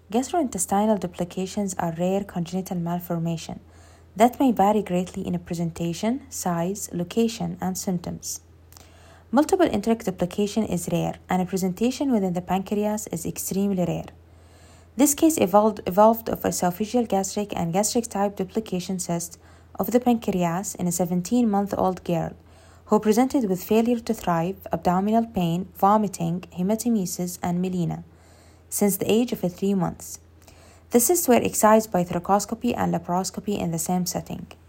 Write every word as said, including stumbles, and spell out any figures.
Gastrointestinal duplications are rare congenital malformation that may vary greatly in presentation, size, location, and symptoms. Multiple enteric duplication is rare, and presentation within the pancreas is extremely rare. This case evolved, evolved of esophageal gastric and gastric type duplication cyst of the pancreas in a seventeen-month-old girl who presented with failure to thrive, abdominal pain, vomiting, hematemesis, and melena since the age of three months. The cysts were excised by thoracoscopy and laparoscopy in the same setting.